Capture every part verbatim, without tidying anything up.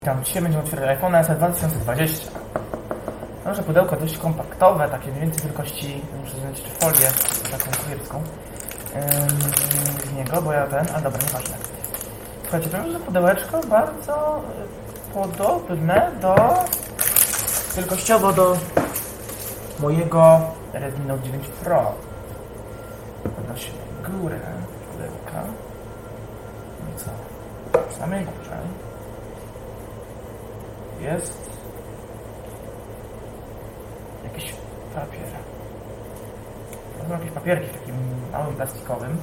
Tam dzisiaj będziemy otwierać iPhone S E dwa tysiące dwadzieścia. Może pudełko dość kompaktowe, takie mniej więcej wielkości, muszę znaleźć folię taką kurierską yy, z niego, bo ja ten, a dobra, nieważne. Słuchajcie, to jest pudełeczko bardzo podobne do, wielkościowo do mojego Redmi Note dziewięć Pro. Podnosi górę pudełka. I co? W samej górze jest jakiś papier. To są jakieś papierki w takim małym plastikowym.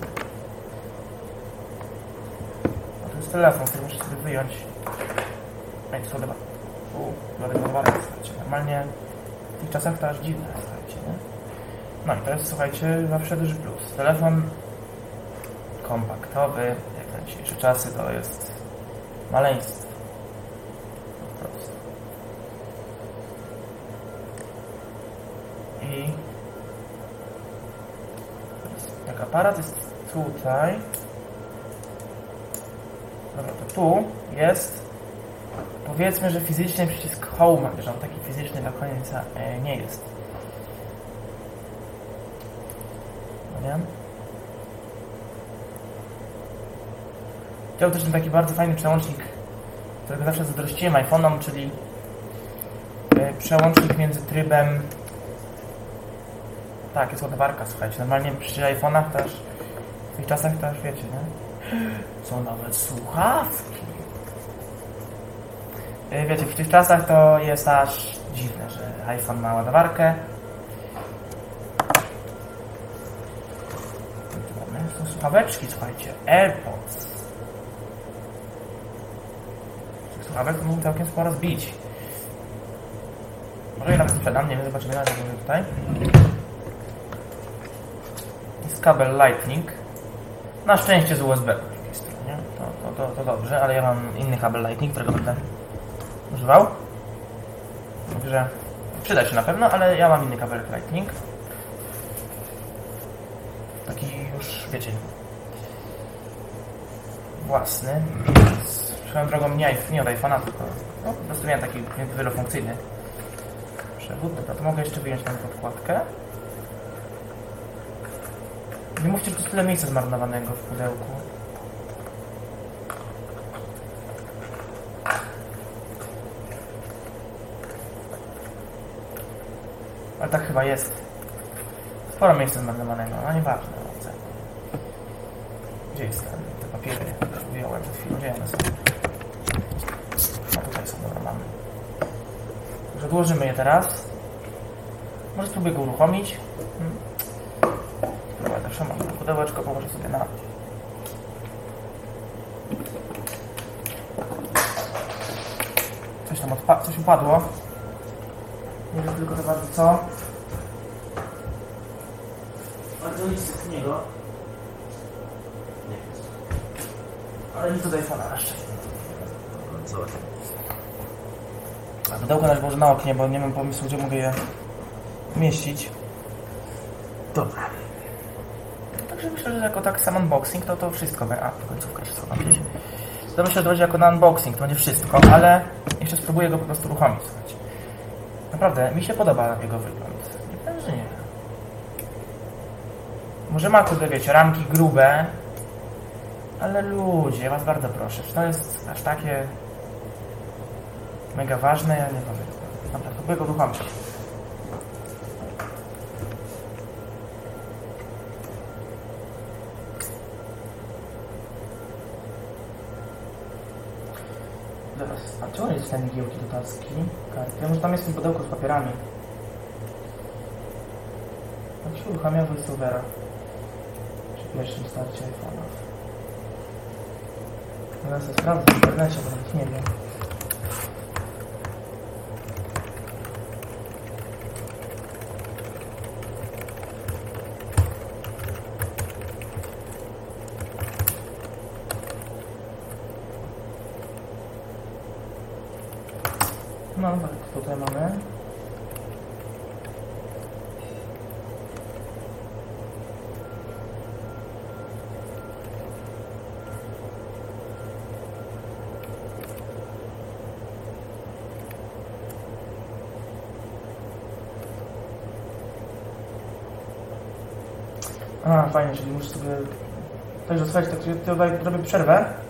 A to jest telefon, który muszę sobie wyjąć. Ej, to chyba. U, zareagowałem, słuchajcie. Normalnie w tych czasach to aż dziwne, słuchajcie, nie? No i to jest, słuchajcie, zawsze duży plus. Telefon kompaktowy, jak na dzisiejsze czasy, to jest maleństwo. Po prostu. I jak aparat jest tutaj, dobra, to tu jest, powiedzmy, że fizyczny przycisk Home, że on taki fizyczny do końca e, nie jest. No nie? Chciał też ten taki bardzo fajny przełącznik, którego zawsze zazdrościłem iPhone'om, czyli e, przełącznik między trybem. Tak, jest ładowarka, słuchajcie. Normalnie przy iPhone'ach też, w tych czasach też wiecie, nie? Są nawet słuchawki. Wiecie, w tych czasach to jest aż dziwne, że iPhone ma ładowarkę. Są słuchaweczki, słuchajcie. AirPods. Tych słuchawek mógł całkiem sporo zbić. Może je nawet sprzedam, nie wiem, zobaczymy na razie tutaj. Jest kabel Lightning. Na szczęście z U S B po drugiej stronie. To, to, to, to dobrze, ale ja mam inny kabel Lightning, którego będę używał. Także przyda się na pewno, ale ja mam inny kabel Lightning. Taki już, wiecie, własny. Swoją drogą nie, nie od iPhone'a, tylko no, po prostu miałem taki wielofunkcyjny przewód. Dobra, to mogę jeszcze wyjąć tę podkładkę. Nie mówcie, że to jest tyle miejsca zmarnowanego w pudełku. Ale tak chyba jest. Sporo miejsca zmarnowanego, no nieważne. Gdzie jest ten, te papiery? Wyjąłem przed chwilą, gdzie one są? No tutaj są, dobra, mamy. Także odłożymy je teraz. Może spróbuję go uruchomić. Hmm. Dobra, zawsze mam pudełeczko, położę sobie na... Coś tam odpa... coś upadło. Nie wiem tylko za bardzo co. Bardzo nic z niego. Nie jest. Ale nic do iPhone'a jeszcze. A pudełko też może na oknie, bo nie mam pomysłu, gdzie mogę je umieścić. Dobra. Także myślę, że jako tak sam unboxing to to wszystko. A, to końcówka się schowa gdzieś. To myślę, że to będzie jako na unboxing, to będzie wszystko, ale jeszcze spróbuję go po prostu uruchomić, słuchajcie. Naprawdę, mi się podoba jego wygląd. Nie powiem, że nie. Może ma, kurde, wiecie, ramki grube, ale ludzie, ja was bardzo proszę, czy to jest aż takie mega ważne? Ja nie powiem. Dobra, spróbuję go uruchomić. Teraz, a czemu jest ten giełki do taski? Karty? Może tam jest w tym pudełku z papierami. Tak się uruchamia VoiceOvera przy pierwszym starcie iPhone'a. Teraz ja sprawdzę w internecie, bo nawet nie wiem. No tak, tutaj mamy. A, fajnie, czyli muszę sobie... Także słuchajcie, tak tutaj robię przerwę.